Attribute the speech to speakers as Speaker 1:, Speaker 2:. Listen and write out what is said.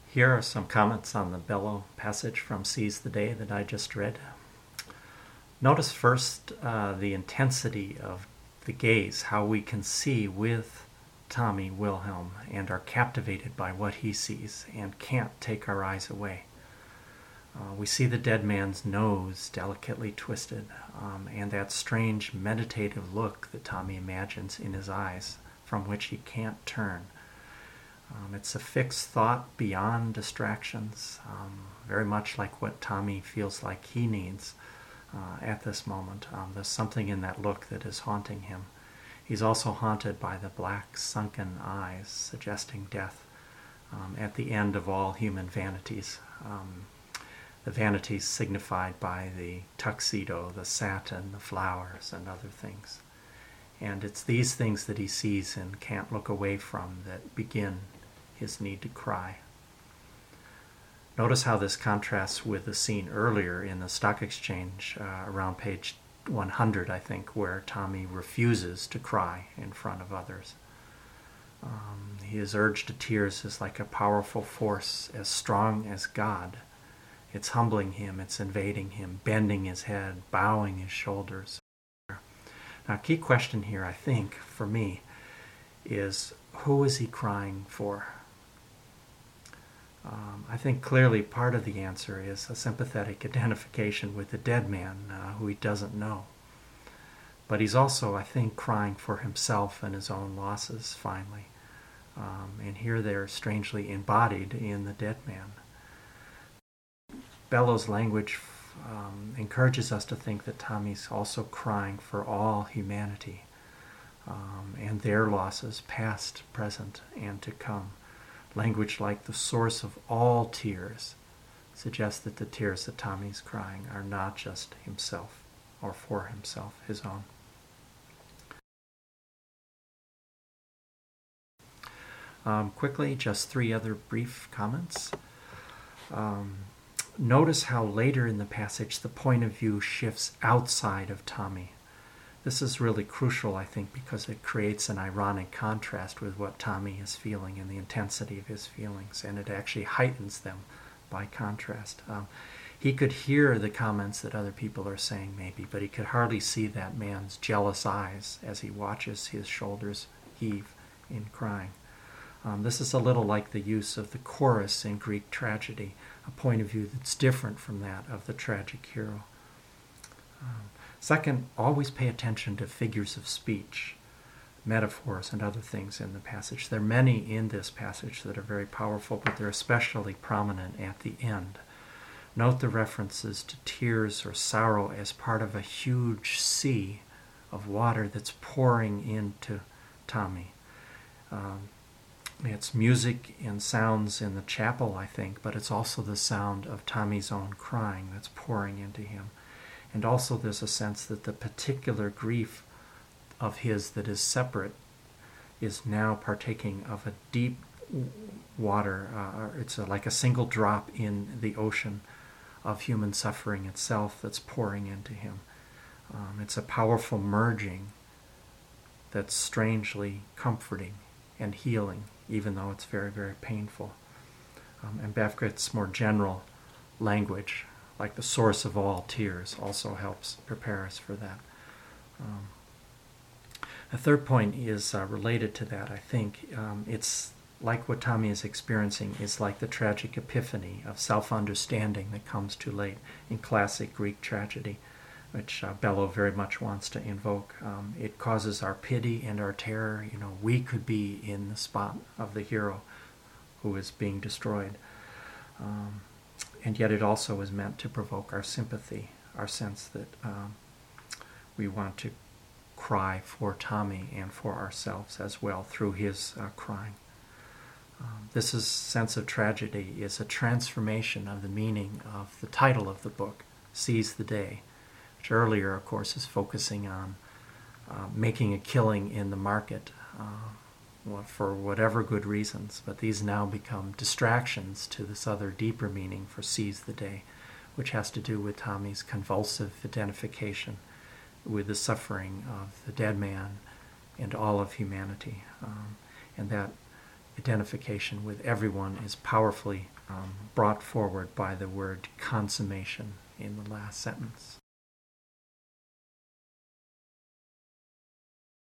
Speaker 1: Here are some comments on the Bellow passage from Seize the Day that I just read. Notice first the intensity of the gaze, how we can see with Tommy Wilhelm and are captivated by what he sees and can't take our eyes away. We see the dead man's nose delicately twisted, and that strange meditative look that Tommy imagines in his eyes from which he can't turn. It's a fixed thought beyond distractions, very much like what Tommy feels like he needs at this moment. There's something in that look that is haunting him. He's also haunted by the black sunken eyes, suggesting death at the end of all human vanities. The vanities signified by the tuxedo, the satin, the flowers, and other things. And it's these things that he sees and can't look away from that begin his need to cry. Notice how this contrasts with the scene earlier in the stock exchange, around page 100, I think, where Tommy refuses to cry in front of others. His urge to tears is like a powerful force as strong as God. It's humbling him, it's invading him, bending his head, bowing his shoulders. Now, a key question here, I think, for me, is who is he crying for? I think clearly part of the answer is a sympathetic identification with the dead man who he doesn't know. But he's also, I think, crying for himself and his own losses, finally. And here they're strangely embodied in the dead man. Bellow's language encourages us to think that Tommy's also crying for all humanity and their losses, past, present, and to come. Language like the source of all tears suggests that the tears that Tommy's crying are not just himself or for himself, his own. Quickly, just 3 other brief comments. Notice how later in the passage the point of view shifts outside of Tommy. This is really crucial, I think, because it creates an ironic contrast with what Tommy is feeling and the intensity of his feelings, and it actually heightens them by contrast. He could hear the comments that other people are saying, maybe, but he could hardly see that man's jealous eyes as he watches his shoulders heave in crying. This is a little like the use of the chorus in Greek tragedy, a point of view that's different from that of the tragic hero. Second, always pay attention to figures of speech, metaphors, and other things in the passage. There are many in this passage that are very powerful, but they're especially prominent at the end. Note the references to tears or sorrow as part of a huge sea of water that's pouring into Tommy. It's music and sounds in the chapel, I think, but it's also the sound of Tommy's own crying that's pouring into him. And also there's a sense that the particular grief of his that is separate is now partaking of a deep water. It's like a single drop in the ocean of human suffering itself that's pouring into him. It's a powerful merging that's strangely comforting and healing, even though it's very, very painful. And Bhakti's more general language, like the source of all tears, also helps prepare us for that. A third point is related to that, I think. It's like what Tommy is experiencing is like the tragic epiphany of self-understanding that comes too late in classic Greek tragedy, which Bellow very much wants to invoke. It causes our pity and our terror. We could be in the spot of the hero who is being destroyed. And yet it also is meant to provoke our sympathy, our sense that we want to cry for Tommy and for ourselves as well through his crying. This sense of tragedy is a transformation of the meaning of the title of the book, Seize the Day, which earlier, of course, is focusing on making a killing in the market for whatever good reasons, but these now become distractions to this other deeper meaning for Seize the Day, which has to do with Tommy's convulsive identification with the suffering of the dead man and all of humanity. And that identification with everyone is powerfully brought forward by the word consummation in the last sentence.